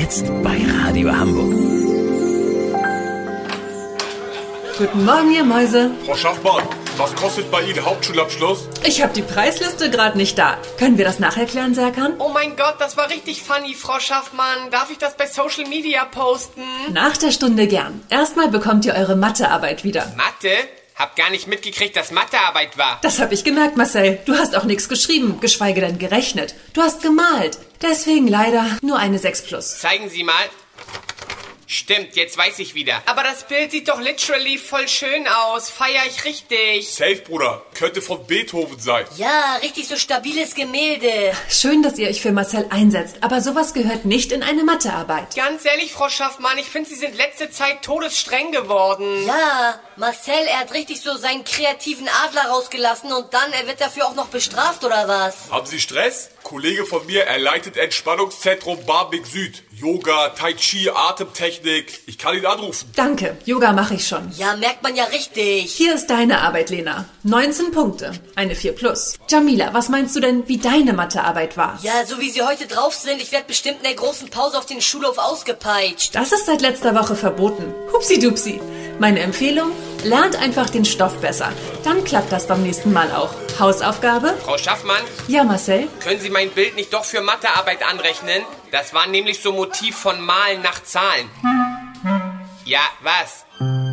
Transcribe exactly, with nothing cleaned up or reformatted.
Jetzt bei Radio Hamburg. Guten Morgen, ihr Mäuse. Frau Schaffmann, was kostet bei Ihnen Hauptschulabschluss? Ich habe die Preisliste gerade nicht da. Können wir das nacherklären, Serkan? Oh mein Gott, das war richtig funny, Frau Schaffmann. Darf ich das bei Social Media posten? Nach der Stunde gern. Erstmal bekommt ihr eure Mathearbeit wieder. Mathe? Hab gar nicht mitgekriegt, dass Mathearbeit war. Das habe ich gemerkt, Marcel. Du hast auch nichts geschrieben, geschweige denn gerechnet. Du hast gemalt. Deswegen leider nur eine sechs plus. Zeigen Sie mal. Stimmt, jetzt weiß ich wieder. Aber das Bild sieht doch literally voll schön aus. Feier ich richtig. Safe, Bruder. Könnte von Beethoven sein. Ja, richtig so stabiles Gemälde. Schön, dass ihr euch für Marcel einsetzt, aber sowas gehört nicht in eine Mathearbeit. Ganz ehrlich, Frau Schaffmann, ich finde, Sie sind letzte Zeit todesstreng geworden. Ja, Marcel, er hat richtig so seinen kreativen Adler rausgelassen und dann, er wird dafür auch noch bestraft, oder was? Haben Sie Stress? Kollege von mir, er leitet Entspannungszentrum Barmbek Süd. Yoga, Tai Chi, Atemtechnik. Ich kann ihn anrufen. Danke, Yoga mache ich schon. Ja, merkt man ja richtig. Hier ist deine Arbeit, Lena. neunzehn Punkte, eine vier plus. Jamila, was meinst du denn, wie deine Mathearbeit war? Ja, so wie sie heute drauf sind, ich werde bestimmt in der großen Pause auf den Schulhof ausgepeitscht. Das ist seit letzter Woche verboten. Hupsi-dupsi. Meine Empfehlung? Lernt einfach den Stoff besser. Dann klappt das beim nächsten Mal auch. Hausaufgabe? Frau Schaffmann? Ja, Marcel? Können Sie mein Bild nicht doch für Mathearbeit anrechnen? Das war nämlich so Motiv von Malen nach Zahlen. Ja, was?